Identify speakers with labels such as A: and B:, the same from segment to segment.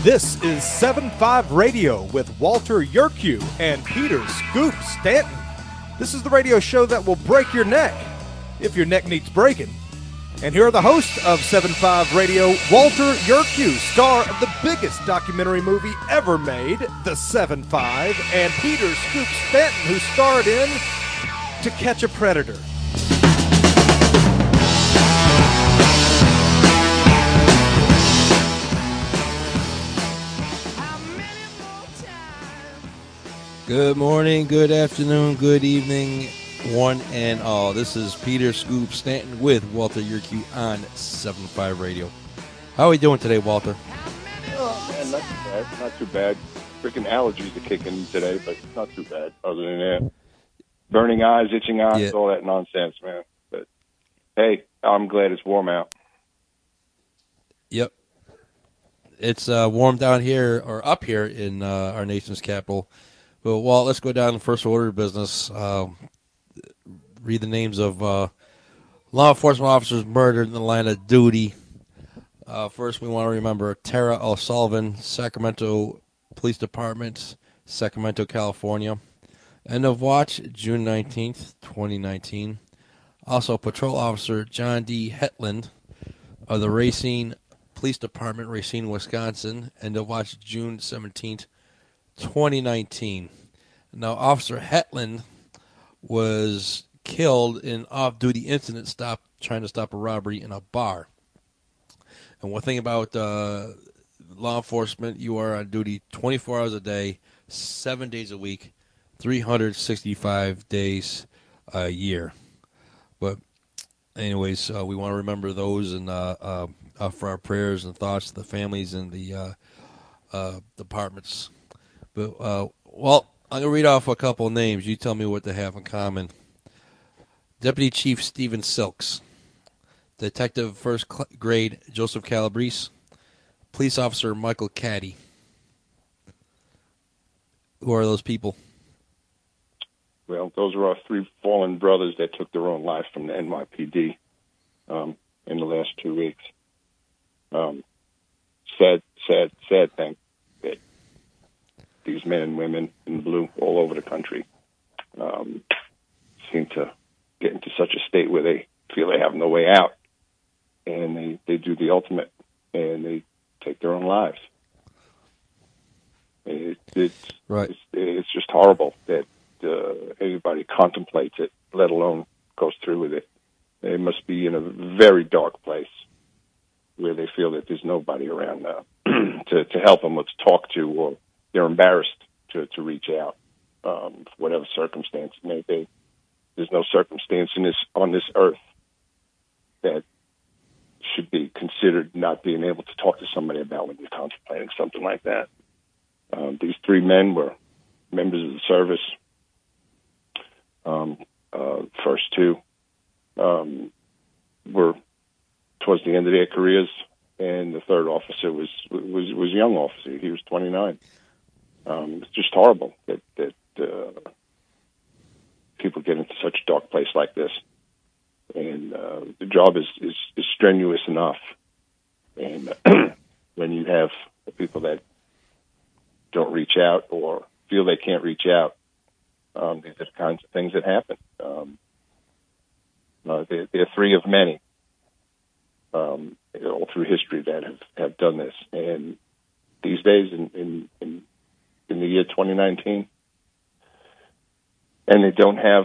A: This is 7-5 Radio with Walter Yerkew and Peter Scoop Stanton. This is the radio show that will break your neck, if your neck needs breaking. And here are the hosts of 7-5 Radio, Walter Yerkew, star of the biggest documentary movie ever made, The 7-5, and Peter Scoop Stanton, who starred in To Catch a Predator.
B: Good morning, good afternoon, good evening, one and all. This is Peter Scoop Stanton with Walter Yerkew on 7-5 Radio. How are we doing today, Walter?
C: Oh, man, not too bad. Not too bad. Freaking allergies are kicking today, but not too bad. Other than that, burning eyes, itching eyes, all that nonsense, man. But, hey, I'm glad it's warm out.
B: Yep. It's warm down here, or up here in our nation's capital. But, Walt, let's go down to first order of business. Read the names of law enforcement officers murdered in the line of duty. First, we want to remember Tara O'Sullivan, Sacramento Police Department, Sacramento, California. End of watch, June 19th, 2019. Also, Patrol Officer John D. Hetland of the Racine Police Department, Racine, Wisconsin. End of watch, June 17th, 2019. Now, Officer Hetland was killed in an off-duty incident trying to stop a robbery in a bar. And one thing about law enforcement, you are on duty 24 hours a day, 7 days a week, 365 days a year. But anyways, we want to remember those and for our prayers and thoughts to the families and the departments. But, well, I'm going to read off a couple of names. You tell me what they have in common. Deputy Chief Stephen Silks. Detective First Grade Joseph Calabrese. Police Officer Michael Caddy. Who are those people?
C: Well, those are our three fallen brothers that took their own lives from the NYPD in the last 2 weeks. Sad thing. These men and women in blue all over the country seem to get into such a state where they feel they have no way out, and they do the ultimate, and they take their own lives. It's just horrible that anybody contemplates it, let alone goes through with it. They must be in a very dark place where they feel that there's nobody around to help them or to talk to, or they're embarrassed to reach out for whatever circumstance it may be. There's no circumstance on this earth that should be considered not being able to talk to somebody about when you're contemplating something like that. These three men were members of the service. First two were towards the end of their careers, and the third officer was a young officer. He was 29. It's just horrible that people get into such a dark place like this, and the job is strenuous enough. And when you have people that don't reach out or feel they can't reach out, these are the kinds of things that happen. They're three of many all through history that have done this, and these days in the year 2019, and they don't have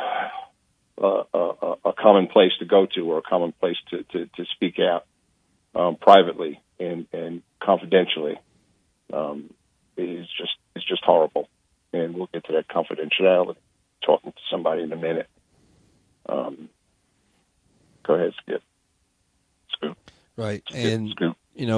C: a common place to go to or a common place to speak out privately and confidentially. It's just horrible, and we'll get to that confidentiality talking to somebody in a minute. Go ahead, Skip. Scoop.
B: Right,
C: Skip,
B: and
C: Scoop.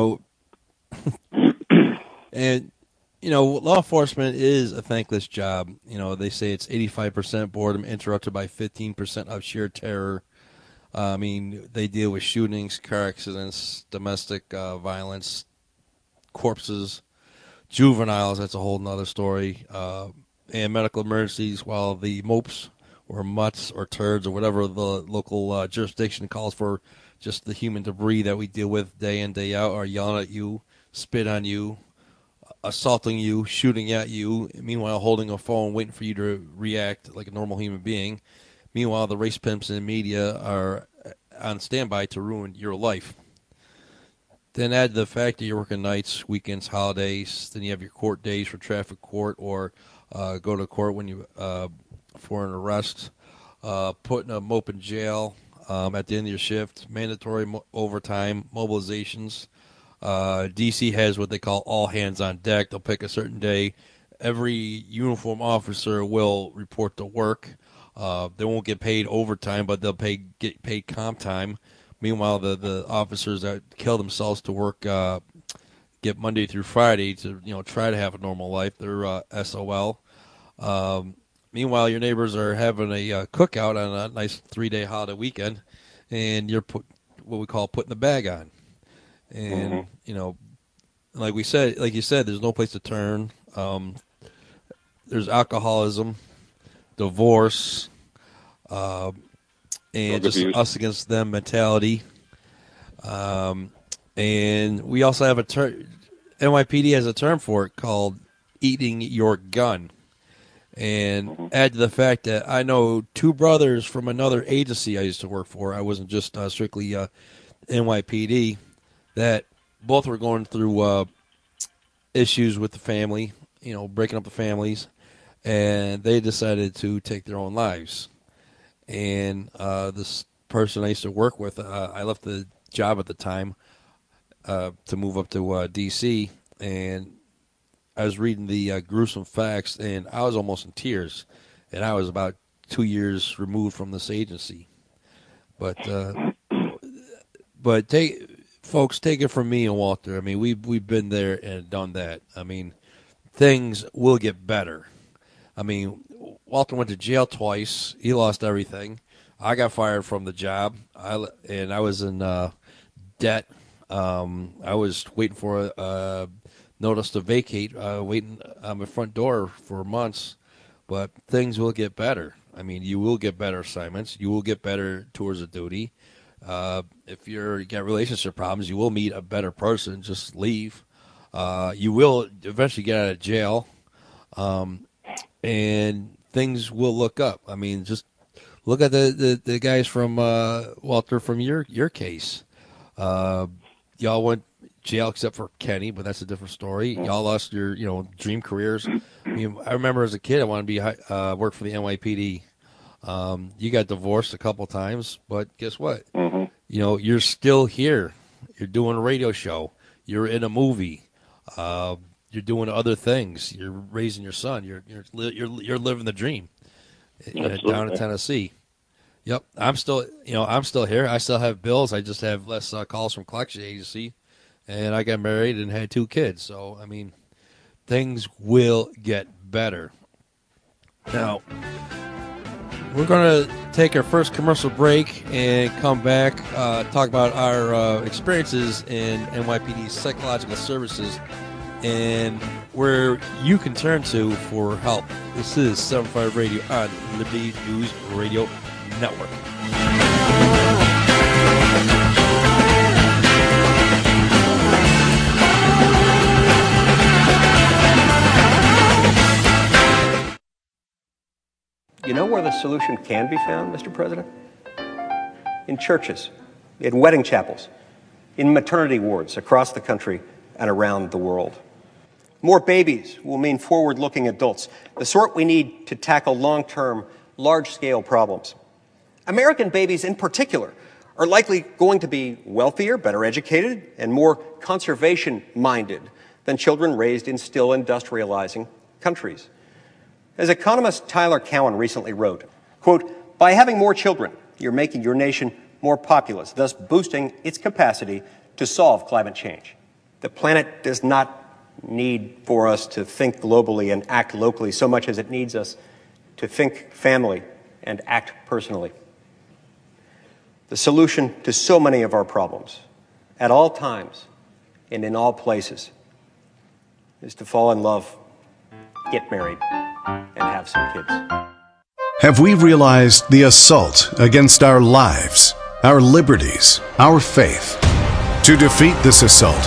B: Law enforcement is a thankless job. They say it's 85% boredom interrupted by 15% of sheer terror. They deal with shootings, car accidents, domestic violence, corpses, juveniles. That's a whole nother story. And medical emergencies, while the mopes or mutts or turds or whatever the local jurisdiction calls for, just the human debris that we deal with day in, day out, are yelling at you spit on you, assaulting you, shooting at you, meanwhile holding a phone, waiting for you to react like a normal human being. Meanwhile, the race pimps and media are on standby to ruin your life. Then add the fact that you're working nights, weekends, holidays. Then you have your court days for traffic court or go to court when you for an arrest. Putting a mope in jail at the end of your shift. Mandatory overtime, mobilizations. DC has what they call all hands on deck. They'll pick a certain day. Every uniform officer will report to work. They won't get paid overtime, but they'll get paid comp time. Meanwhile, the officers that kill themselves to work get Monday through Friday to try to have a normal life. They're SOL. Meanwhile, your neighbors are having a cookout on a nice 3-day holiday weekend, and you're what we call putting the bag on. And like you said, there's no place to turn. There's alcoholism, divorce, and just us against them mentality. And we also have a term. NYPD has a term for it called eating your gun. And add to the fact that I know 2 brothers from another agency I used to work for. I wasn't just strictly NYPD. That both were going through issues with the family, breaking up the families, and they decided to take their own lives. And this person I used to work with, I left the job at the time to move up to D.C., and I was reading the gruesome facts, and I was almost in tears, and I was about 2 years removed from this agency. But folks, take it from me and Walter. I mean, we've been there and done that. I mean, things will get better. I mean, Walter went to jail twice. He lost everything. I got fired from the job, and I was in debt. I was waiting for a notice to vacate, waiting on my front door for months. But things will get better. I mean, you will get better assignments. You will get better tours of duty. If you got relationship problems, you will meet a better person. Just leave. You will eventually get out of jail, and things will look up. I mean, just look at the guys from Walter, from your case. Y'all went jail except for Kenny, but that's a different story. Y'all lost your dream careers. I mean, I remember as a kid I wanted to be work for the NYPD. You got divorced a couple times, but guess what? You're still here. You're doing a radio show. You're in a movie. You're doing other things. You're raising your son. You're living the dream down in Tennessee. Yep, I'm still here. I still have bills. I just have less calls from collection agency, and I got married and had 2 kids. So I mean, things will get better. Now, we're going to take our first commercial break and come back, talk about our experiences in NYPD's psychological services and where you can turn to for help. This is 75 Radio on Liberty News Radio Network.
D: You know where the solution can be found, Mr. President? In churches, in wedding chapels, in maternity wards across the country and around the world. More babies will mean forward-looking adults, the sort we need to tackle long-term, large-scale problems. American babies in particular are likely going to be wealthier, better educated, and more conservation-minded than children raised in still industrializing countries. As economist Tyler Cowen recently wrote, quote, "By having more children, you're making your nation more populous, thus boosting its capacity to solve climate change. The planet does not need for us to think globally and act locally so much as it needs us to think family and act personally. The solution to so many of our problems, at all times and in all places, is to fall in love, get married, and have some kids."
E: Have we realized the assault against our lives, our liberties, our faith? To defeat this assault,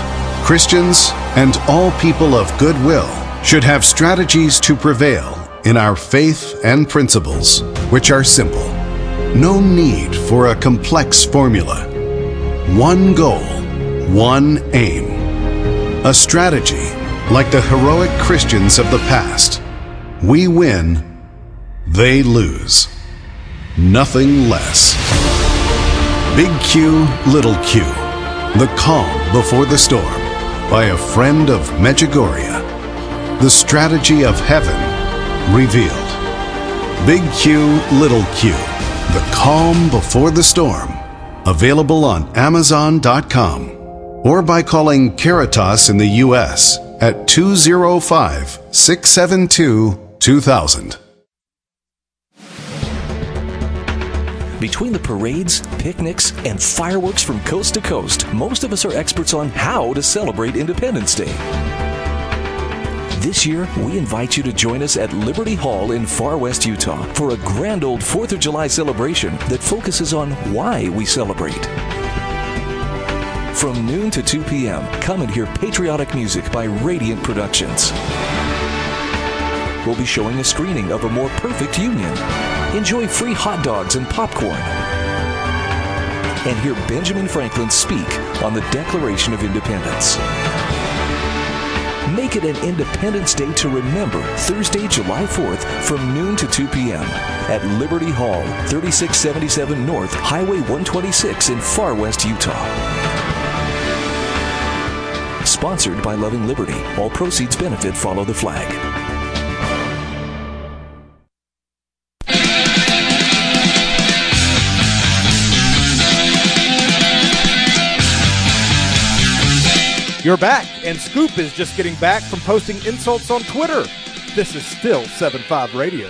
E: Christians and all people of goodwill should have strategies to prevail in our faith and principles, which are simple. No need for a complex formula. One goal, one aim. A strategy like the heroic Christians of the past. We win, they lose. Nothing less. Big Q, Little Q. The Calm Before the Storm by a friend of Medjugorje. The strategy of heaven revealed. Big Q, Little Q. The Calm Before the Storm. Available on Amazon.com or by calling Caritas in the U.S. at 205-672-2000.
F: Between the parades, picnics, and fireworks from coast to coast, most of us are experts on how to celebrate Independence Day. This year, we invite you to join us at Liberty Hall in Far West, Utah for a grand old 4th of July celebration that focuses on why we celebrate. From noon to 2 p.m., come and hear patriotic music by Radiant Productions. We'll be showing a screening of A More Perfect Union. Enjoy free hot dogs and popcorn. And hear Benjamin Franklin speak on the Declaration of Independence. Make it an Independence Day to remember, Thursday, July 4th from noon to 2 p.m. at Liberty Hall, 3677 North, Highway 126 in Far West, Utah. Sponsored by Loving Liberty. All proceeds benefit Follow the Flag.
A: You're back, and Scoop is just getting back from posting insults on Twitter. This is still 7.5 Radio.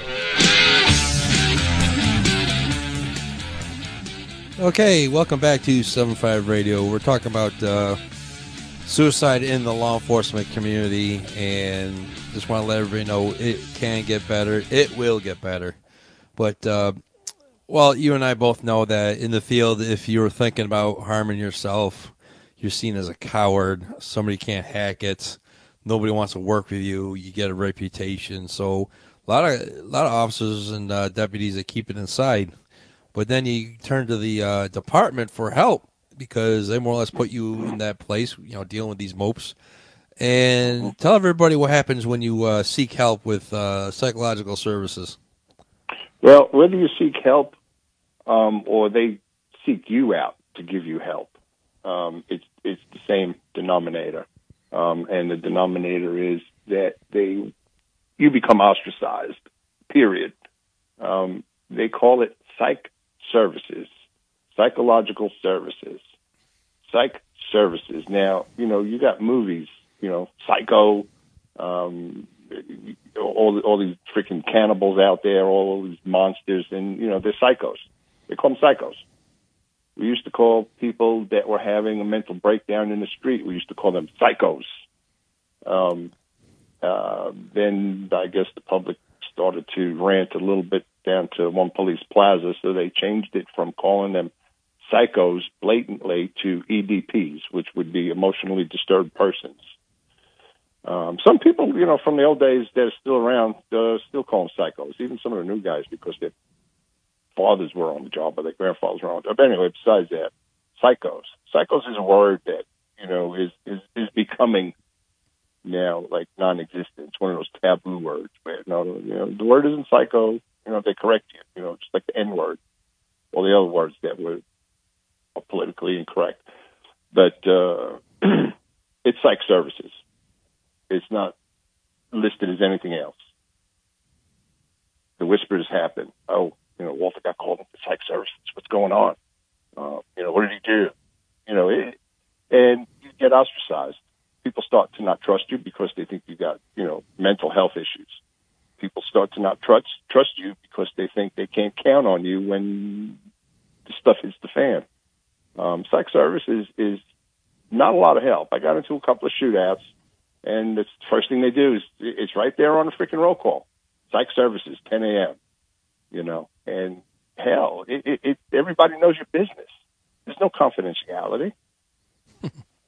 B: Okay, welcome back to 7.5 Radio. We're talking about suicide in the law enforcement community, and just want to let everybody know it can get better. It will get better. But, well, you and I both know that in the field, if you're thinking about harming yourself, you're seen as a coward. Somebody can't hack it. Nobody wants to work with you. You get a reputation. So a lot of officers and deputies that keep it inside. But then you turn to the department for help because they more or less put you in that place, you know, dealing with these mopes. And tell everybody what happens when you seek help with psychological services.
C: Well, whether you seek help or they seek you out to give you help, it's the same denominator, and the denominator is that you become ostracized. Period. They call it psych services, psychological services, psych services. Now, you know, you got movies, you know, Psycho, all these freaking cannibals out there, all these monsters, and you know they're psychos. They call them psychos. We used to call people that were having a mental breakdown in the street, we used to call them psychos. Then I guess the public started to rant a little bit down to One Police Plaza, so they changed it from calling them psychos blatantly to EDPs, which would be emotionally disturbed persons. Some people, you know, from the old days that are still around, still call them psychos, even some of the new guys, because their fathers were on the job or their grandfathers were on the job. But anyway, besides that, psychos. Psychos is a word that, you know, is becoming now like non-existent. It's one of those taboo words where, no, you know, the word isn't psycho, you know, they correct you, you know, just like the N-word or the other words that were politically incorrect. But it's psych services. It's not listed as anything else. The whispers happen. Oh, you know, Walter got called into psych services. What's going on? You know, what did he do? You know, and you get ostracized. People start to not trust you because they think you got, you know, mental health issues. People start to not trust you because they think they can't count on you when the stuff hits the fan. Psych services is not a lot of help. I got into a couple of shootouts, and the first thing they do is it's right there on the freaking roll call. Psych services, 10 a.m., you know, and hell, everybody knows your business. There's no confidentiality.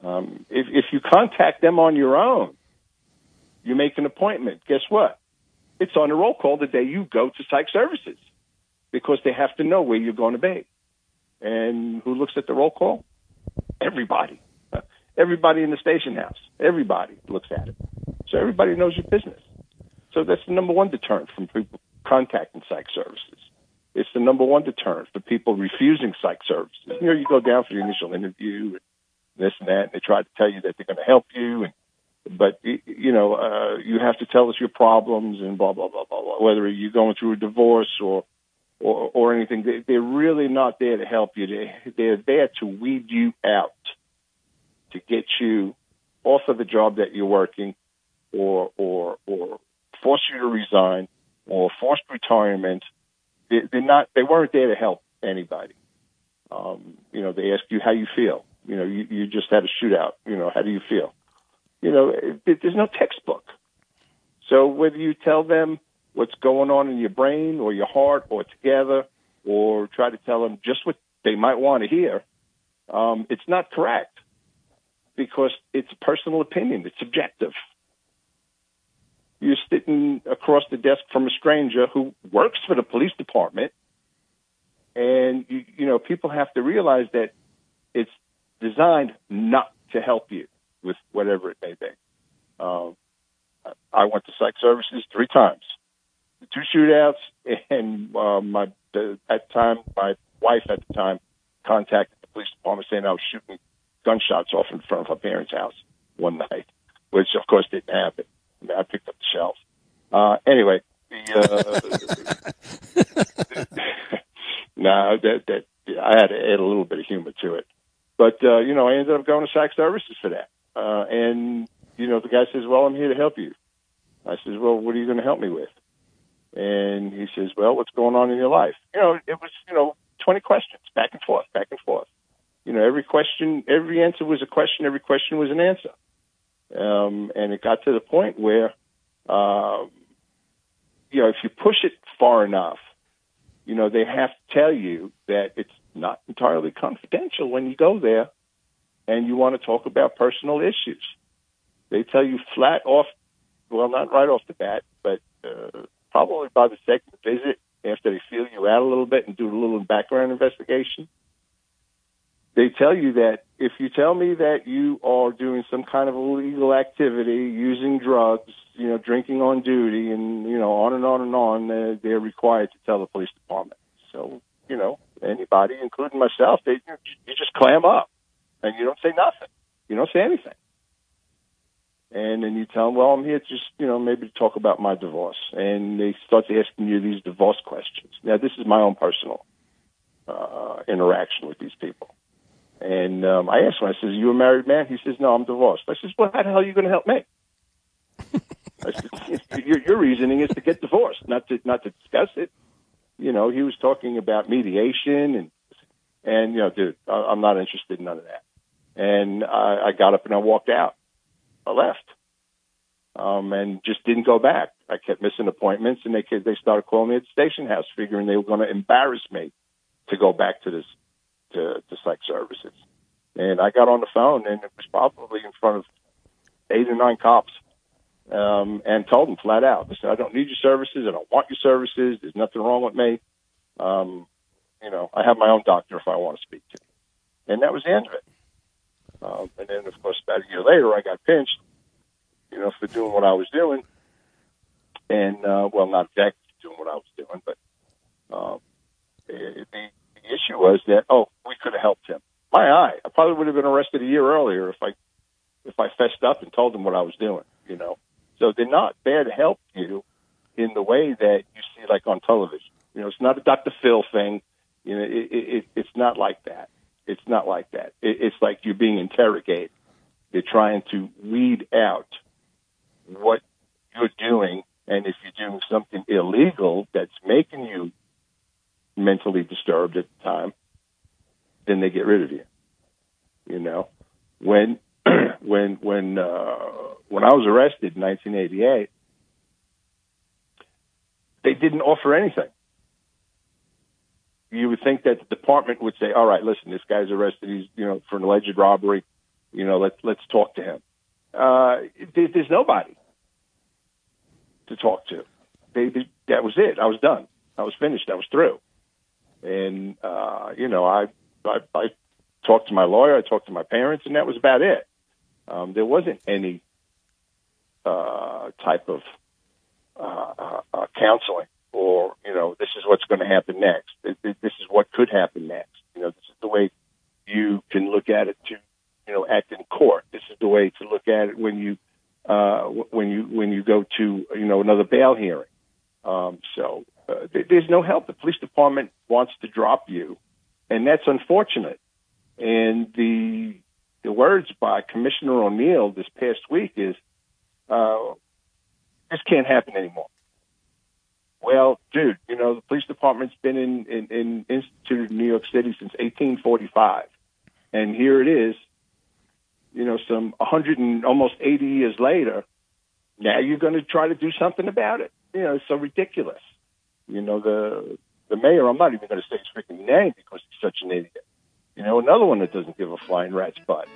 C: If you contact them on your own, you make an appointment. Guess what? It's on the roll call the day you go to psych services, because they have to know where you're going to be. And who looks at the roll call? Everybody. Everybody in the station house. Everybody looks at it. So everybody knows your business. So that's the number one deterrent from people contacting psych services. It's the number one deterrent for people refusing psych services. You know, you go down for the initial interview and this and that, and they try to tell you that they're going to help you, but you have to tell us your problems and blah blah blah blah blah. Whether you're going through a divorce or anything, they're really not there to help you. They're there to weed you out, to get you off of the job that you're working, or force you to resign, or forced retirement. They weren't there to help anybody. They ask you how you feel. You just had a shootout. How do you feel? There's no textbook. So whether you tell them what's going on in your brain or your heart or together, or try to tell them just what they might want to hear, it's not correct, because it's a personal opinion. It's subjective. You're sitting across the desk from a stranger who works for the police department, and people have to realize that it's designed not to help you with whatever it may be. I went to psych services 3 times, 2 shootouts, and my wife at the time contacted the police department saying I was shooting gunshots off in front of her parents' house one night, which of course didn't happen. I picked up the shells. Anyway, I had to add a little bit of humor to it. But, I ended up going to psych services for that. And the guy says, well, I'm here to help you. I says, well, what are you going to help me with? And he says, well, what's going on in your life? It was, 20 questions, back and forth. Every answer was a question, every question was an answer. And it got to the point where, if you push it far enough, they have to tell you that it's not entirely confidential when you go there and you want to talk about personal issues. They tell you flat off, well, not right off the bat, but probably by the second visit, after they feel you out a little bit and do a little background investigation, they tell you that if you tell me that you are doing some kind of illegal activity, using drugs, drinking on duty, and, on and on and on, they're required to tell the police department. So, anybody, including myself, you just clam up and you don't say nothing. You don't say anything. And then you tell them, well, I'm here just, maybe to talk about my divorce. And they start asking you these divorce questions. Now, this is my own personal interaction with these people. And I asked him, I says, are you a married man? He says, no, I'm divorced. I says, well, how the hell are you going to help me? I said, your reasoning is to get divorced, not to discuss it. He was talking about mediation and dude, I'm not interested in none of that. And I got up and I walked out. I left. And just didn't go back. I kept missing appointments, and they started calling me at the station house, figuring they were going to embarrass me to go back to psych services. And I got on the phone, and it was probably in front of 8 or 9 cops, and told them flat out, I said, I don't need your services. I don't want your services. There's nothing wrong with me. I have my own doctor if I want to speak to him. And that was the end of it. And then, of course, about a year later, I got pinched, for doing what I was doing. And, not exactly doing what I was doing, but the issue was that, we could have helped him. I probably would have been arrested a year earlier if I fessed up and told them what I was doing, So they're not there to help you in the way that you see, like, on television. It's not a Dr. Phil thing. It's not like that. It's not like that. It's like you're being interrogated. They're trying to weed out what you're doing, and if you're doing something illegal that's making you mentally disturbed at the time, then they get rid of you. When I was arrested in 1988, they didn't offer anything. You would think that the department would say, all right, listen, this guy's arrested. He's, for an alleged robbery. let's talk to him. There's nobody to talk to. That was it. I was done. I was finished. I was through. And, I talked to my lawyer. I talked to my parents, and that was about it. There wasn't any type of counseling or, this is what's going to happen next. This is what could happen next. This is the way you can look at it to, act in court. This is the way to look at it when you go to, another bail hearing. There's no help. The police department wants to drop you, and that's unfortunate. And the words by Commissioner O'Neill this past week is, this can't happen anymore. Well, dude, the police department's been instituted in New York City since 1845. And here it is, some 100 and almost 80 years later, now you're going to try to do something about it. It's so ridiculous. The mayor, I'm not even going to say his freaking name because he's such an idiot. Another one that doesn't give a flying rat's butt.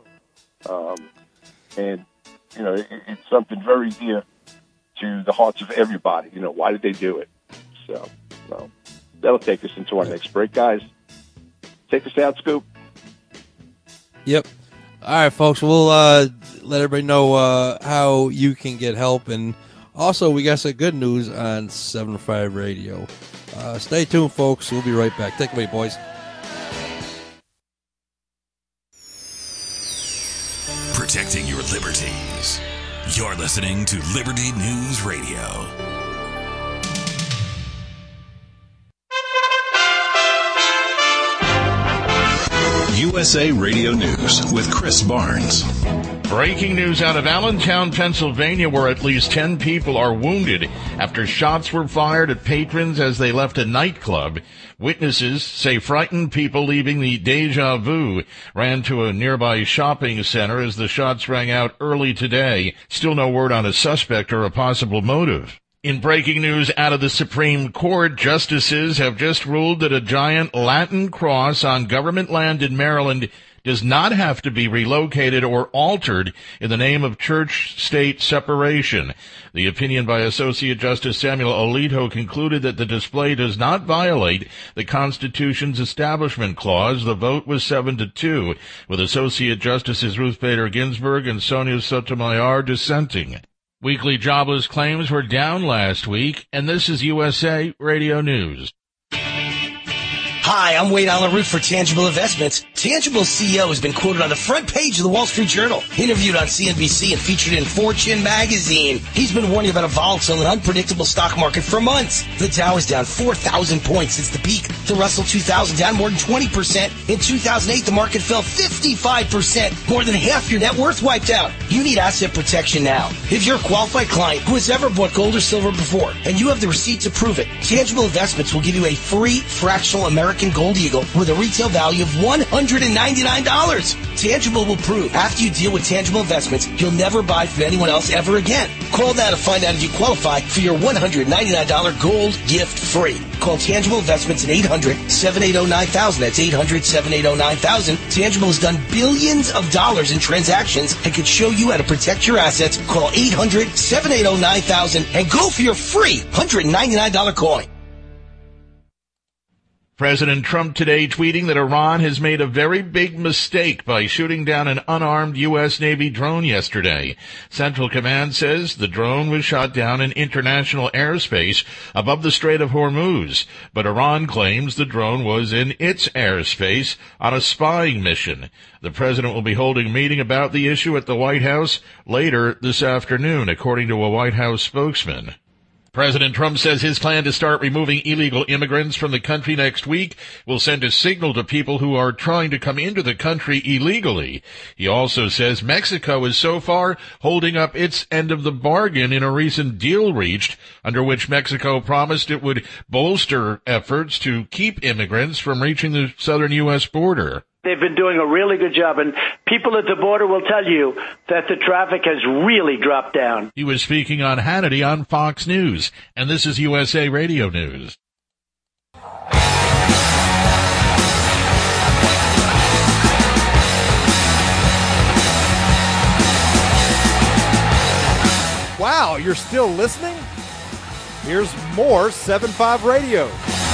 C: It's something very dear to the hearts of everybody. Why did they do it? So, that'll take us into our next break, guys. Take us out, Scoop.
B: Yep. All right, folks. We'll let everybody know how you can get help, and also we got some good news on 7-5 Radio. Stay tuned, folks. We'll be right back. Take it away, boys.
F: Protecting your liberties. You're listening to Liberty News Radio.
G: USA Radio News with Chris Barnes.
H: Breaking news out of Allentown, Pennsylvania, where at least 10 people are wounded after shots were fired at patrons as they left a nightclub. Witnesses say frightened people leaving the Deja Vu ran to a nearby shopping center as the shots rang out early today. Still no word on a suspect or a possible motive. In breaking news out of the Supreme Court, justices have just ruled that a giant Latin cross on government land in Maryland does not have to be relocated or altered in the name of church-state separation. The opinion by Associate Justice Samuel Alito concluded that the display does not violate the Constitution's Establishment Clause. The vote was 7-2, with Associate Justices Ruth Bader Ginsburg and Sonia Sotomayor dissenting. Weekly jobless claims were down last week, and this is USA Radio News.
I: Hi, I'm Wade Allen-Root for Tangible Investments. Tangible's CEO has been quoted on the front page of the Wall Street Journal, interviewed on CNBC, and featured in Fortune magazine. He's been warning about a volatile and unpredictable stock market for months. The Dow is down 4,000 points since the peak. The Russell 2000 down more than 20%. In 2008, the market fell 55%. More than half your net worth wiped out. You need asset protection now. If you're a qualified client who has ever bought gold or silver before, and you have the receipts to prove it, Tangible Investments will give you a free fractional American Gold Eagle with a retail value of $199. Tangible will prove after you deal with Tangible Investments, you'll never buy from anyone else ever again. Call now to find out if you qualify for your $199 gold gift free. Call Tangible Investments at 800-780-9000. That's 800-780-9000. Tangible has done billions of dollars in transactions and can show you how to protect your assets. Call 800-780-9000 and go for your free $199 coin.
H: President Trump today tweeting that Iran has made a very big mistake by shooting down an unarmed U.S. Navy drone yesterday. Central Command says the drone was shot down in international airspace above the Strait of Hormuz, but Iran claims the drone was in its airspace on a spying mission. The president will be holding a meeting about the issue at the White House later this afternoon, according to a White House spokesman. President Trump says his plan to start removing illegal immigrants from the country next week will send a signal to people who are trying to come into the country illegally. He also says Mexico is so far holding up its end of the bargain in a recent deal reached, under which Mexico promised it would bolster efforts to keep immigrants from reaching the southern U.S. border.
J: They've been doing a really good job, and people at the border will tell you that the traffic has really dropped down.
H: He was speaking on Hannity on Fox News, and this is USA Radio News.
A: Wow, you're still listening? Here's more 7-5 Radio.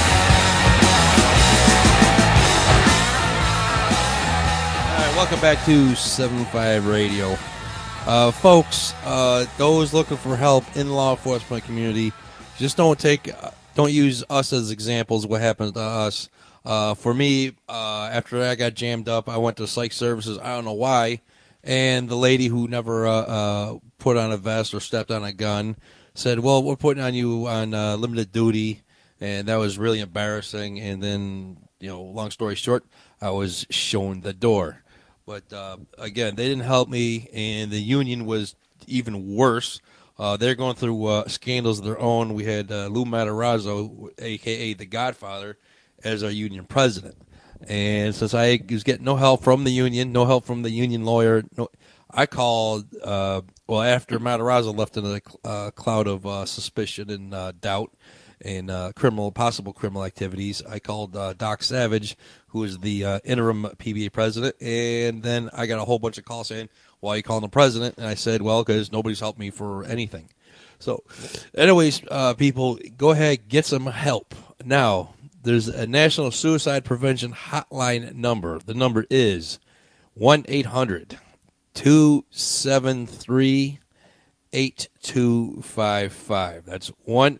B: Welcome back to 7-5 Radio. Folks, those looking for help in the law enforcement community, just don't use us as examples of what happens to us. For me, after I got jammed up, I went to psych services. I don't know why. And the lady who never put on a vest or stepped on a gun said, well, we're putting on you on limited duty. And that was really embarrassing. And then, long story short, I was shown the door. But, again, they didn't help me, and the union was even worse. They're going through scandals of their own. We had Lou Matarazzo, a.k.a. the Godfather, as our union president. And since I was getting no help from the union, no help from the union lawyer, I called, after Matarazzo left in a cloud of suspicion and doubt and possible criminal activities, I called Doc Savage, who is the interim PBA president, and then I got a whole bunch of calls saying, why are you calling the president? And I said, well, because nobody's helped me for anything. So, anyways, people, go ahead, get some help. Now, there's a National Suicide Prevention Hotline number. The number is 1-800-273-8255. That's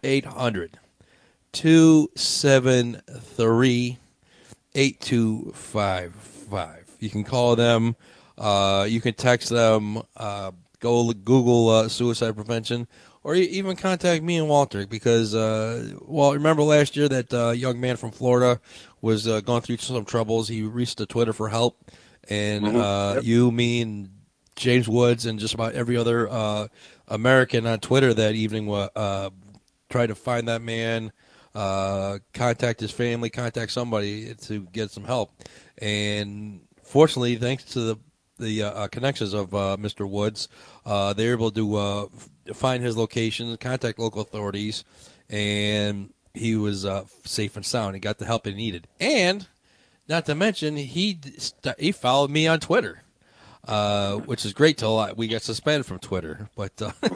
B: 1-800-273-8255. You can call them. You can text them. Go Google suicide prevention. Or even contact me and Walter because, remember last year that young man from Florida was going through some troubles. He reached to Twitter for help. And you, me, and James Woods and just about every other American on Twitter that evening tried to find that man, contact his family, contact somebody to get some help. And fortunately, thanks to the connections of Mr. Woods, they were able to find his location, contact local authorities, and he was safe and sound. He got the help he needed. And not to mention, he followed me on Twitter, which is great till we got suspended from Twitter. But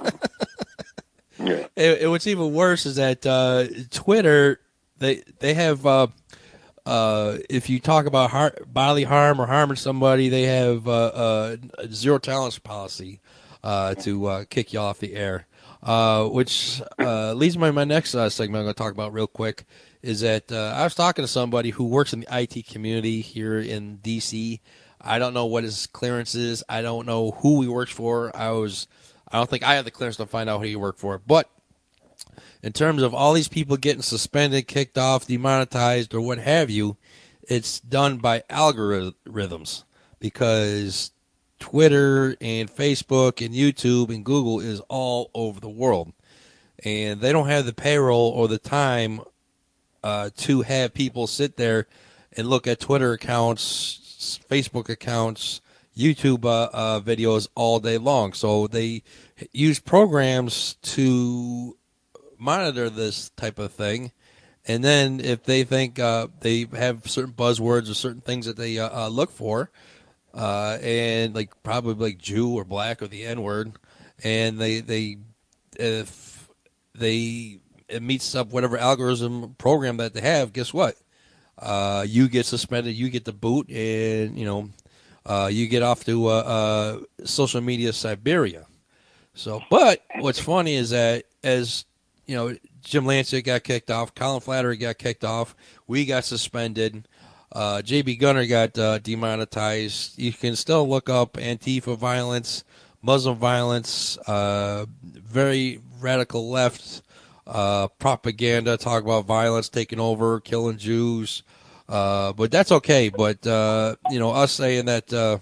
B: what's even worse is that Twitter, they have if you talk about bodily harm or harming somebody, they have a zero tolerance policy to kick you off the air, which leads me to my next segment I'm going to talk about real quick, is that I was talking to somebody who works in the IT community here in D.C. I don't know what his clearance is. I don't know who he works for. I don't think I have the clearance to find out who he worked for. But in terms of all these people getting suspended, kicked off, demonetized, or what have you, it's done by algorithms because Twitter and Facebook and YouTube and Google is all over the world. And they don't have the payroll or the time to have people sit there and look at Twitter accounts, Facebook accounts, YouTube videos all day long. So they use programs to monitor this type of thing. And then if they think they have certain buzzwords or certain things that they look for, and probably like Jew or black or the N-word, and if it meets up whatever algorithm program that they have, guess what? You get suspended, you get the boot, and you get off to social media Siberia. So, but what's funny is that as Jim Lancet got kicked off, Colin Flattery got kicked off, we got suspended. J.B. Gunner got demonetized. You can still look up Antifa violence, Muslim violence, very radical left propaganda, talk about violence taking over, killing Jews. But that's okay. But, us saying that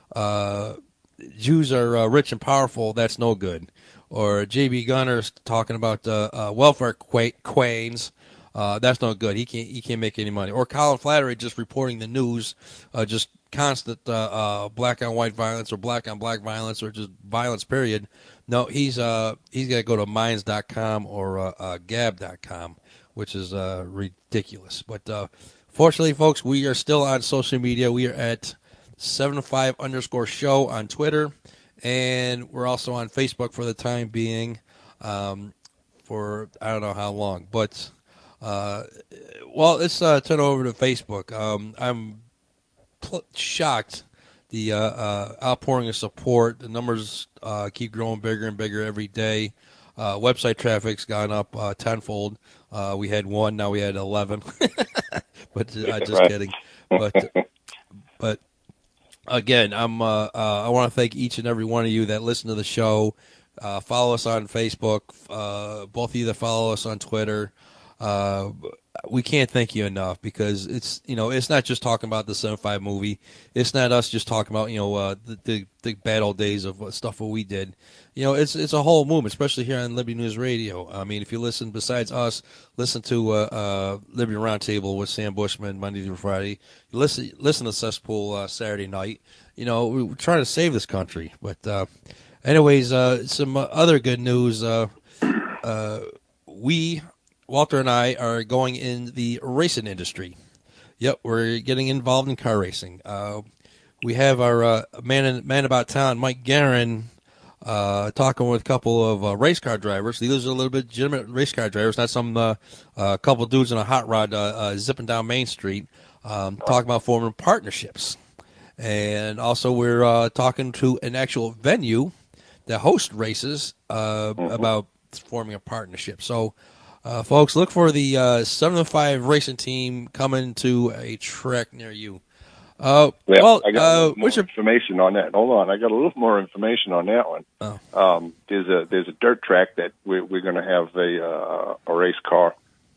B: Jews are rich and powerful, that's no good. Or J.B. Gunner's talking about welfare queens. That's not good. He can't make any money. Or Colin Flattery just reporting the news, just constant black on white violence or black on black violence or just violence. Period. No, he's got to go to Minds.com or Gab.com, which is ridiculous. But fortunately, folks, we are still on social media. We are at 75_show on Twitter, and we're also on Facebook for the time being, for I don't know how long. But well, let's turn over to Facebook. I'm shocked. The outpouring of support, the numbers keep growing bigger and bigger every day. Website traffic's gone up tenfold. We had 1, now we had 11. But just kidding. But again, I want to thank each and every one of you that listen to the show. Follow us on Facebook. Both of you that follow us on Twitter. We can't thank you enough, because it's not just talking about the 7.5 movie. It's not us just talking about the bad old days of stuff what we did. It's a whole movement, especially here on Liberty News Radio. I mean, if you listen, besides us, listen to Liberty Roundtable with Sam Bushman Monday through Friday. You listen to Cesspool Saturday night. We're trying to save this country. But anyways, some other good news. Walter and I are going in the racing industry. Yep, we're getting involved in car racing. We have our man about town, Mike Guerin, talking with a couple of race car drivers. These are a little bit legitimate race car drivers, not some couple dudes in a hot rod zipping down Main Street, talking about forming partnerships. And also we're talking to an actual venue that hosts races about forming a partnership. So, folks, look for the 7-5 racing team coming to a track near you.
C: I got more information on that. Hold on, I got a little more information on that one.
B: Oh.
C: There's a dirt track that we're going to have a race car.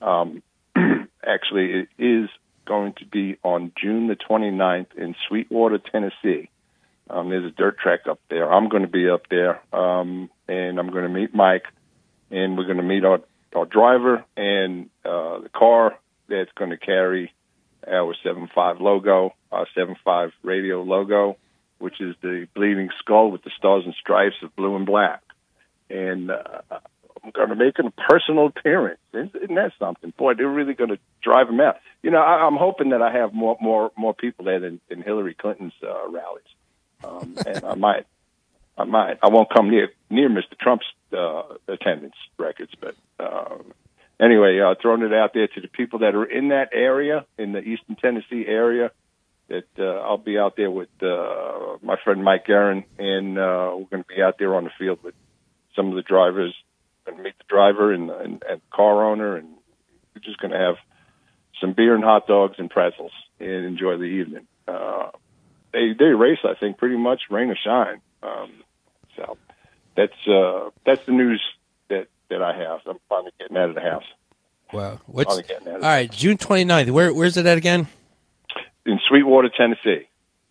C: Actually, it is going to be on June the 29th in Sweetwater, Tennessee. There's a dirt track up there. I'm going to be up there, and I'm going to meet Mike, and we're going to meet our driver and the car that's going to carry our 7.5 logo, our 7.5 radio logo, which is the bleeding skull with the stars and stripes of blue and black. And I'm going to make a personal appearance. Isn't that something? Boy, they're really going to drive them out. I'm hoping that I have more people there than Hillary Clinton's rallies. And I might. I won't come near Mr. Trump's attendance records, but anyway, throwing it out there to the people that are in that area, in the Eastern Tennessee area, that I'll be out there with my friend Mike Guerin, and we're going to be out there on the field with some of the drivers, and meet the driver and car owner, and we're just going to have some beer and hot dogs and pretzels and enjoy the evening. They race, I think, pretty much rain or shine. So that's the news that I have. I'm finally getting out of the house.
B: Wow. All right, June 29th. Where's it at again?
C: In Sweetwater, Tennessee.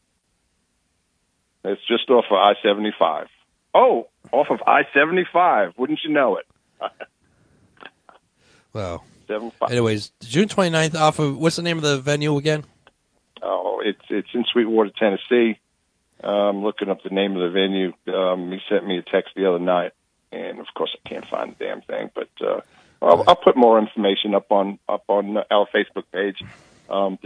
C: It's just off of I-75. Oh, off of I-75. Wouldn't you know it?
B: Wow.
C: 75.
B: Anyways, June 29th off of, what's the name of the venue again?
C: Oh, it's in Sweetwater, Tennessee. I'm looking up the name of the venue. He sent me a text the other night, and of course I can't find the damn thing. But I'll put more information up on our Facebook page, the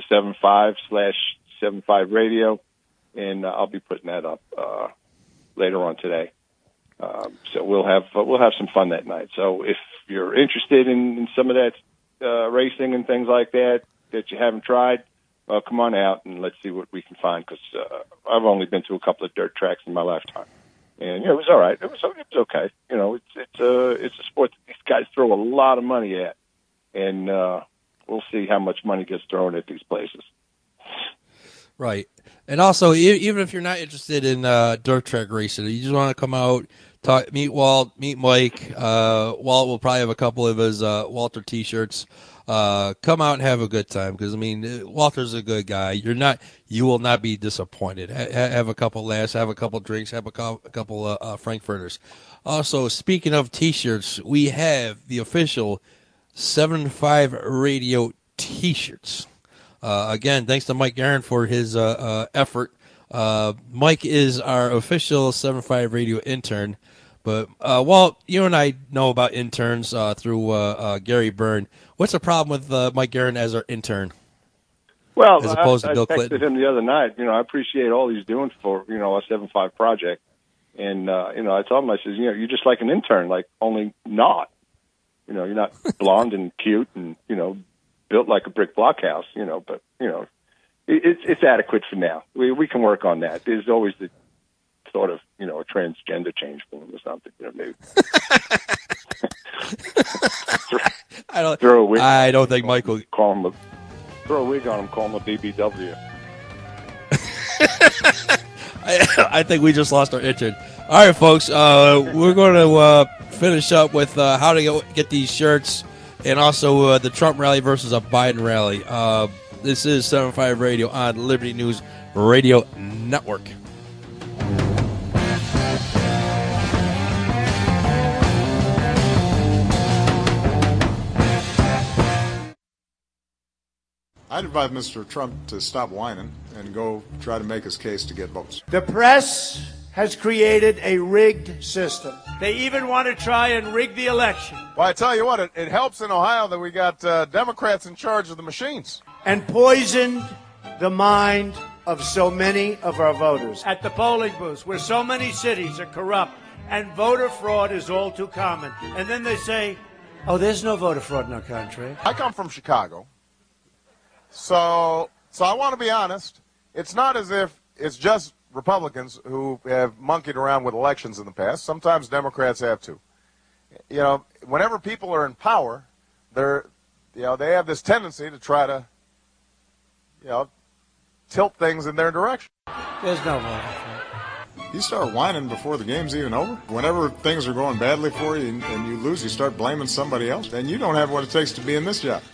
C: 75/75 radio, and I'll be putting that up later on today. So we'll have some fun that night. So if you're interested in some of that racing and things like that you haven't tried, come on out and let's see what we can find, because I've only been to a couple of dirt tracks in my lifetime, and it was all right. It was okay. It's a sport that these guys throw a lot of money at, and we'll see how much money gets thrown at these places.
B: Right, and also even if you're not interested in dirt track racing, you just want to come out, meet Walt, meet Mike. Walt will probably have a couple of his Walter T-shirts. Come out and have a good time, because Walter's a good guy. You will not be disappointed. Have a couple laughs, have a couple drinks, have a couple Frankfurters. Also, speaking of T-shirts, we have the official 7.5 Radio T-shirts. Again, thanks to Mike Guerin for his effort. Mike is our official 7.5 Radio intern. But, Walt, you and I know about interns through Gary Byrne. What's the problem with Mike Guerin as our intern?
C: Well,
B: as opposed to Bill
C: I texted
B: Clinton?
C: him the other night. I appreciate all he's doing for, our 7.5 project. And, I told him, I says, you're just like an intern, like only not. You're not blonde and cute and, built like a brick blockhouse, but, it's adequate for now. We can work on that. There's always the sort of, a transgender change for him or something, maybe. Throw a wig.
B: I don't think Michael.
C: Throw a wig on him, call him a BBW.
B: I think we just lost our intern. All right, folks, we're going to finish up with how to get these shirts and also the Trump rally versus a Biden rally. This is 7.5 Radio on Liberty News Radio Network.
K: I'd advise Mr. Trump to stop whining and go try to make his case to get votes.
L: The press has created a rigged system. They even want to try and rig the election.
M: Well, I tell you what, it helps in Ohio that we got Democrats in charge of the machines.
L: And poisoned the mind of so many of our voters. At the polling booths, where so many cities are corrupt and voter fraud is all too common. And then they say, oh, there's no voter fraud in our country.
M: I come from Chicago. So I want to be honest. It's not as if it's just Republicans who have monkeyed around with elections in the past. Sometimes Democrats have too. Whenever people are in power, they have this tendency to try to, tilt things in their direction.
L: There's no voter fraud.
K: You start whining before the game's even over. Whenever things are going badly for you and you lose, you start blaming somebody else. Then you don't have what it takes to be in this job.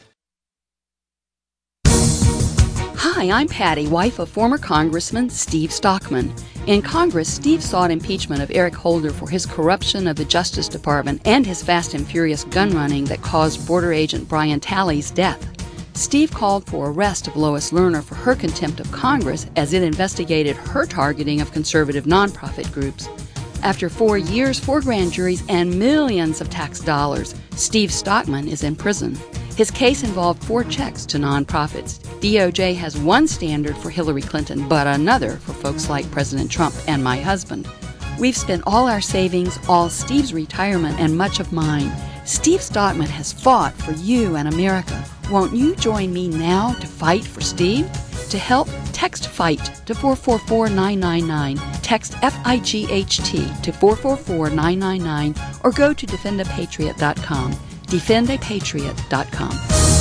N: Hi, I'm Patty, wife of former Congressman Steve Stockman. In Congress, Steve sought impeachment of Eric Holder for his corruption of the Justice Department and his fast and furious gun running that caused border agent Brian Talley's death. Steve called for arrest of Lois Lerner for her contempt of Congress as it investigated her targeting of conservative nonprofit groups. After 4 years, 4 grand juries, and millions of tax dollars, Steve Stockman is in prison. His case involved 4 checks to nonprofits. DOJ has one standard for Hillary Clinton, but another for folks like President Trump and my husband. We've spent all our savings, all Steve's retirement, and much of mine. Steve Stockman has fought for you and America. Won't you join me now to fight for Steve? To help, text FIGHT to 444-999. Text FIGHT to 444-999 or go to defendapatriot.com. defendapatriot.com.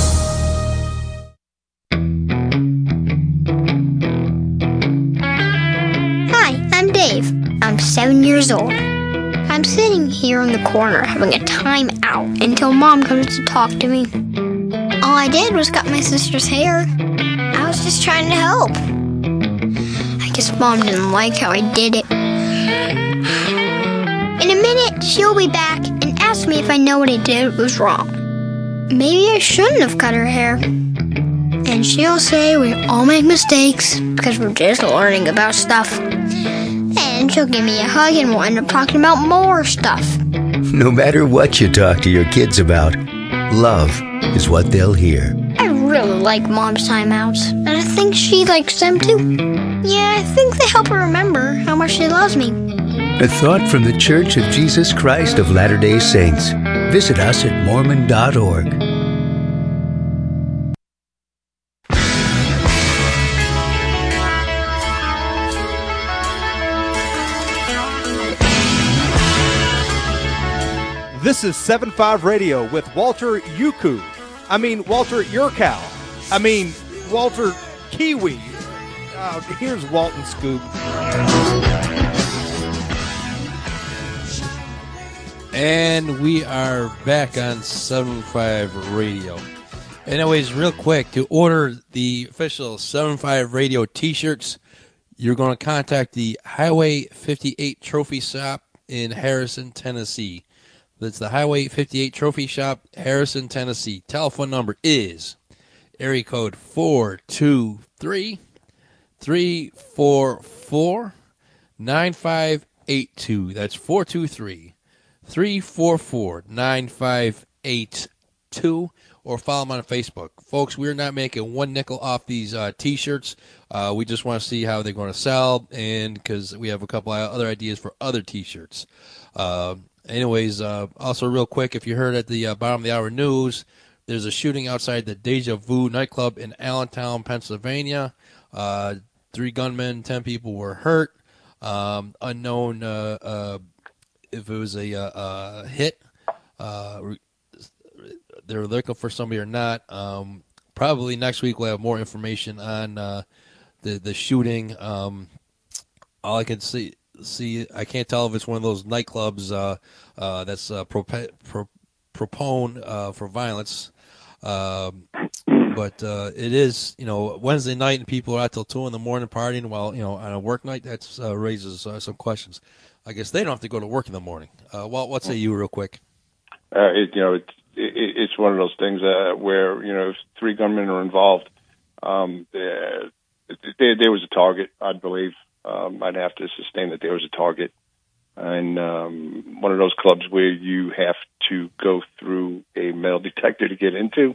O: Hi, I'm Dave. I'm 7 years old. I'm sitting here in the corner having a time out until Mom comes to talk to me. All I did was cut my sister's hair. I was just trying to help. I guess Mom didn't like how I did it. In a minute, she'll be back and ask me if I know what I did was wrong. Maybe I shouldn't have cut her hair. And she'll say we all make mistakes because we're just learning about stuff. And she'll give me a hug and we'll end up talking about more stuff.
P: No matter what you talk to your kids about, love is what they'll hear.
O: I really like Mom's timeouts, and I think she likes them too. Yeah, I think they help her remember how much she loves me.
P: A thought from the Church of Jesus Christ of Latter-day Saints. Visit us at Mormon.org.
A: This is 7.5 Radio with Walter Yuku. Walter Yurkow. Walter Kiwi. Here's Walton Scoop.
B: And we are back on 7.5 Radio. Anyways, real quick, to order the official 7.5 Radio t-shirts, you're going to contact the Highway 58 Trophy Shop in Harrison, Tennessee. That's the Highway 58 Trophy Shop, Harrison, Tennessee. Telephone number is area code 423-344-9582. That's 423-344-9582. or follow them on Facebook. Folks, we're not making one nickel off these T-shirts. We just want to see how they're going to sell, and because we have a couple of other ideas for other T-shirts. Anyways, also real quick, if you heard at the bottom of the hour news, there's a shooting outside the Deja Vu nightclub in Allentown, Pennsylvania. 3 gunmen, 10 people were hurt. Unknown if it was a hit. They're looking for somebody or not. Probably next week we'll have more information on the shooting. All I can see, I can't tell if it's one of those nightclubs that's propone for violence. But it is, Wednesday night and people are out till 2 in the morning partying while, on a work night. That raises some questions. I guess they don't have to go to work in the morning. Walt, what say you real quick?
C: It's one of those things where, if 3 gunmen are involved, there was a target, I believe. I'd have to sustain that there was a target. And one of those clubs where you have to go through a metal detector to get into.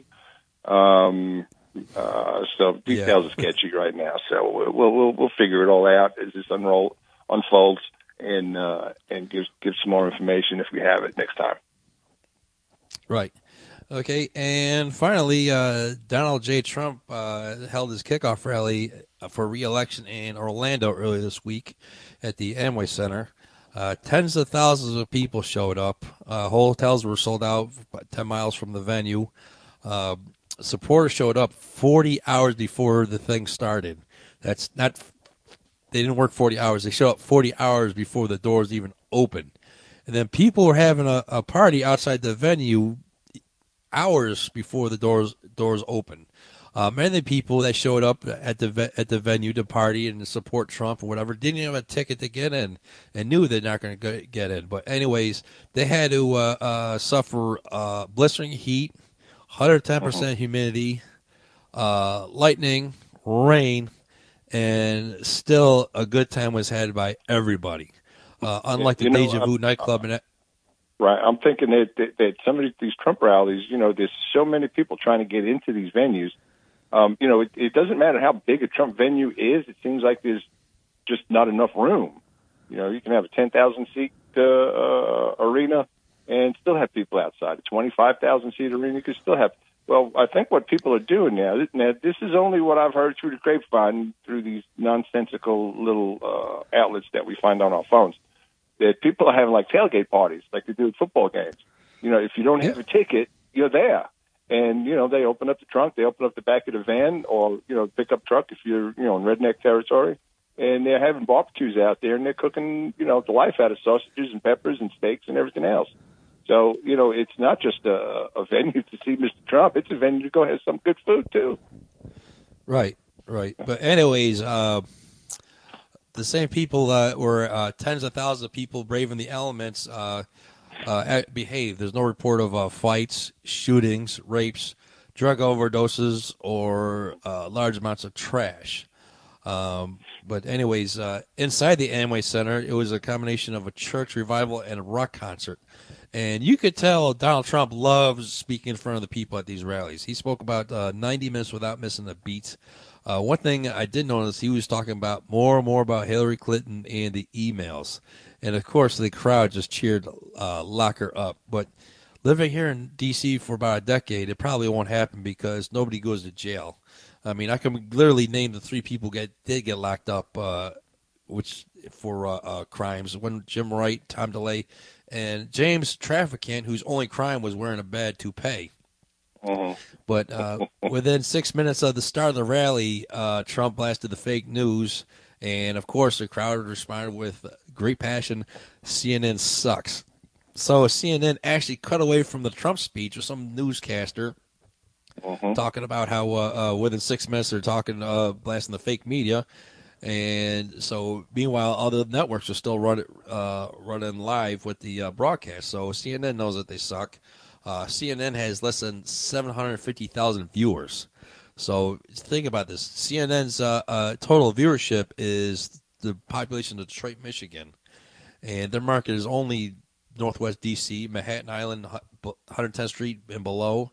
C: So details are sketchy right now. So we'll figure it all out as this unfolds and give some more information if we have it next time.
B: Right. Okay. And finally, Donald J. Trump held his kickoff rally for re-election in Orlando earlier this week at the Amway Center. Tens of thousands of people showed up. Hotels were sold out 10 miles from the venue. Supporters showed up 40 hours before the thing started. That's not, they didn't work 40 hours. They showed up 40 hours before the doors even opened. And then people were having a party outside the venue hours before the doors opened. Many of the people that showed up at the venue to party and to support Trump or whatever didn't even have a ticket to get in and knew they're not going to get in. But anyways, they had to suffer blistering heat, 110% humidity, lightning, rain, and still a good time was had by everybody. Unlike the Deja Vu nightclub.
C: Right. I'm thinking that some of these Trump rallies, there's so many people trying to get into these venues. It doesn't matter how big a Trump venue is. It seems like there's just not enough room. You can have a 10,000-seat arena and still have people outside. A 25,000-seat arena, you could still have. Well, I think what people are doing now, this is only what I've heard through the grapevine, through these nonsensical little outlets that we find on our phones, that people are having like tailgate parties like they do at football games. If you don't have a ticket, you're there. And, they open up the trunk, they open up the back of the van or, pickup truck if you're, in redneck territory. And they're having barbecues out there and they're cooking, the life out of sausages and peppers and steaks and everything else. So, it's not just a venue to see Mr. Trump. It's a venue to go have some good food, too.
B: Right. But anyways, the same people were tens of thousands of people braving the elements behaved. There's no report of fights, shootings, rapes, drug overdoses, or large amounts of trash. But anyways, inside the Amway Center, it was a combination of a church revival and a rock concert. And you could tell Donald Trump loves speaking in front of the people at these rallies. He spoke about 90 minutes without missing a beat. One thing I did notice, he was talking about more and more about Hillary Clinton and the emails. And, of course, the crowd just cheered lock her up. But living here in D.C. for about a decade, it probably won't happen because nobody goes to jail. I mean, I can literally name the 3 people did get locked up for crimes. One, Jim Wright, Tom DeLay, and James Traficant, whose only crime was wearing a bad toupee. But within 6 minutes of the start of the rally, Trump blasted the fake news. And, of course, the crowd responded with great passion, CNN sucks. So CNN actually cut away from the Trump speech with some newscaster talking about how within 6 minutes they're talking, blasting the fake media. And so, meanwhile, other networks are still running live with the broadcast. So CNN knows that they suck. CNN has less than 750,000 viewers. So think about this. CNN's total viewership is the population of Detroit, Michigan. And their market is only Northwest D.C., Manhattan Island, 110th Street and below.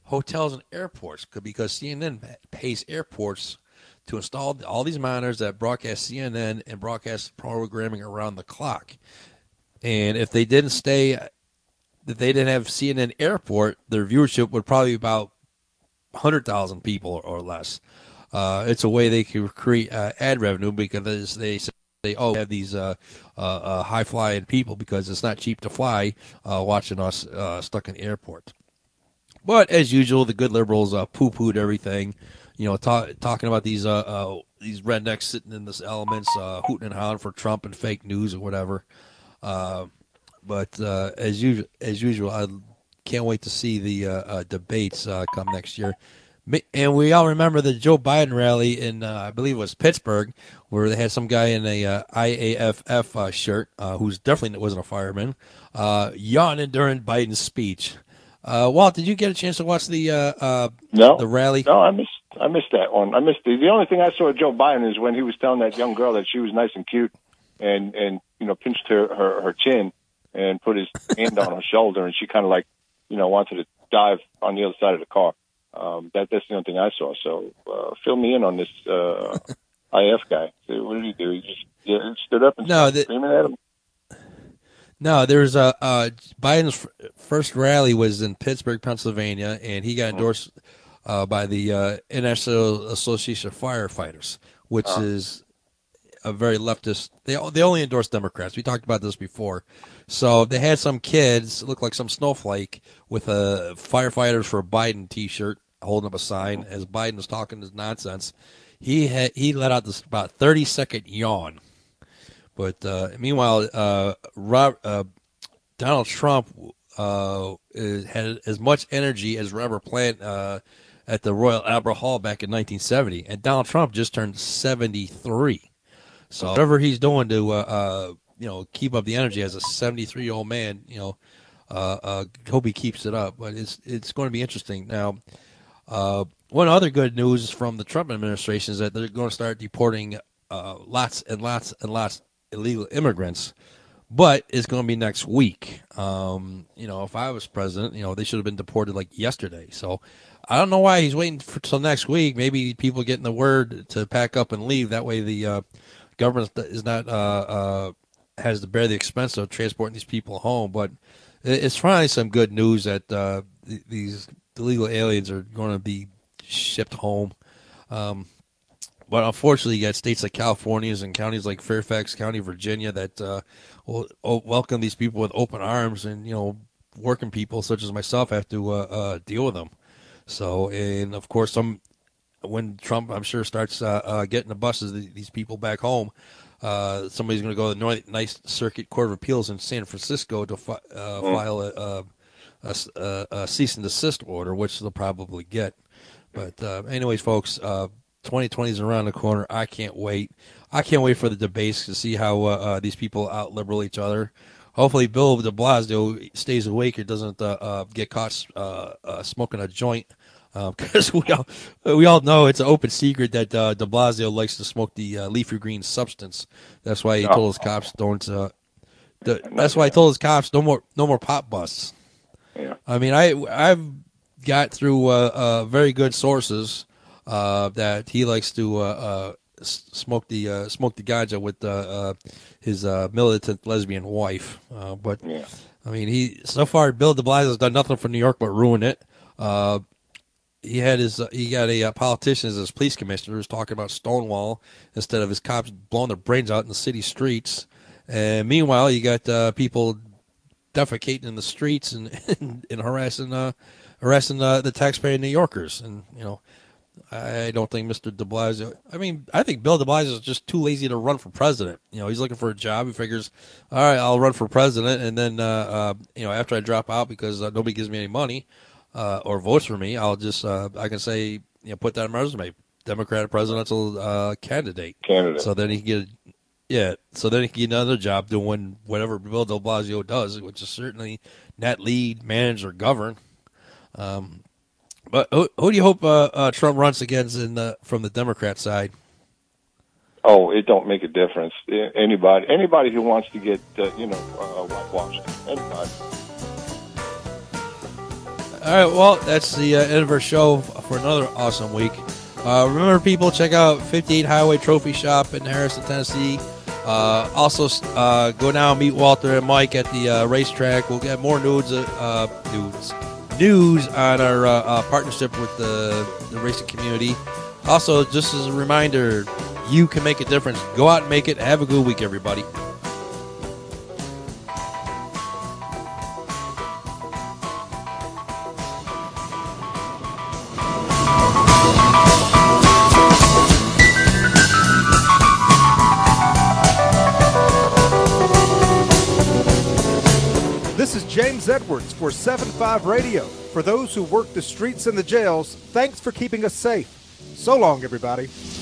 B: hotels and airports, because CNN pays airports to install all these monitors that broadcast CNN and broadcast programming around the clock. And if they didn't have CNN Airport, their viewership would probably be about 100,000 people or less. It's a way they can create ad revenue, because they say, have these high-flying people, because it's not cheap to fly watching us stuck in the airport. But as usual, the good liberals poo-pooed everything, talking about these rednecks sitting in this elements, hooting and hollering for Trump and fake news or whatever. But as usual, I can't wait to see the debates come next year. And we all remember the Joe Biden rally in, I believe it was Pittsburgh, where they had some guy in a IAFF shirt, who's definitely wasn't a fireman, yawning during Biden's speech. Walt, did you get a chance to watch the rally?
C: No, I missed that one. I missed it. The only thing I saw of Joe Biden is when he was telling that young girl that she was nice and cute, and pinched her chin and put his hand on her shoulder, and she kind of wanted to dive on the other side of the car. That's the only thing I saw. So fill me in on this IF guy. So what did he do? He just stood up and screaming at him?
B: No, there's Biden's first rally was in Pittsburgh, Pennsylvania, and he got endorsed by the International Association of Firefighters, which is a very leftist. They only endorse Democrats. We talked about this before. So they had some kids, look like some snowflake, with a Firefighters for Biden T-shirt, holding up a sign as Biden was talking his nonsense. He let out this about 30-second yawn. But meanwhile, Donald Trump had as much energy as Robert Plant at the Royal Albert Hall back in 1970, and Donald Trump just turned 73. So whatever he's doing to keep up the energy as a 73-year-old man, hope he keeps it up. But it's going to be interesting. Now, one other good news from the Trump administration is that they're going to start deporting lots and lots and lots illegal immigrants, but it's going to be next week. If I was president, they should have been deported like yesterday. So I don't know why he's waiting till next week. Maybe people getting the word to pack up and leave. That way the government is not has to bear the expense of transporting these people home. But it's finally some good news that these illegal aliens are going to be shipped home. But unfortunately, you got states like California and counties like Fairfax County, Virginia, that will welcome these people with open arms, and working people such as myself have to deal with them. So, and of course, when Trump, I'm sure, starts getting the buses, these people back home, somebody's going to go to the Ninth Circuit Court of Appeals in San Francisco to file a cease and desist order, which they'll probably get. But anyways, folks. 2020 is around the corner. I can't wait. I can't wait for the debates to see how these people out-liberal each other. Hopefully Bill de Blasio stays awake or doesn't get caught smoking a joint, because we all know it's an open secret that de Blasio likes to smoke the leafy green substance. That's why he told his cops that's why he told his cops no more pop busts.
C: Yeah.
B: I mean, I've got through very good sources that he likes to smoke the ganja with his militant lesbian wife. But
C: yeah.
B: I mean, so far Bill de Blasio has done nothing for New York but ruin it. He got a politician as his police commissioner who's talking about Stonewall instead of his cops blowing their brains out in the city streets. And meanwhile, you got people defecating in the streets and harassing the taxpaying New Yorkers. And I don't think Mr. de Blasio. I mean, I think Bill de Blasio is just too lazy to run for president. He's looking for a job. He figures, all right, I'll run for president, and then after I drop out because nobody gives me any money or votes for me, I'll just I can say put that on my resume, Democratic presidential candidate. So then he can get another job doing whatever Bill de Blasio does, which is certainly not lead, manage, or govern. But who do you hope Trump runs against from the Democrat side?
C: Oh, it don't make a difference. Anybody who wants to get whitewashed. Anybody.
B: All right, well, that's the end of our show for another awesome week. Remember, people, check out 58 Highway Trophy Shop in Harrison, Tennessee. Also, go down and meet Walter and Mike at the racetrack. We'll get more news on our partnership with the racing community. Also, just as a reminder, you can make a difference. Go out and make it. Have a good week, everybody.
A: This is James Edwards for 7-5 Radio. For those who work the streets and the jails, thanks for keeping us safe. So long, everybody.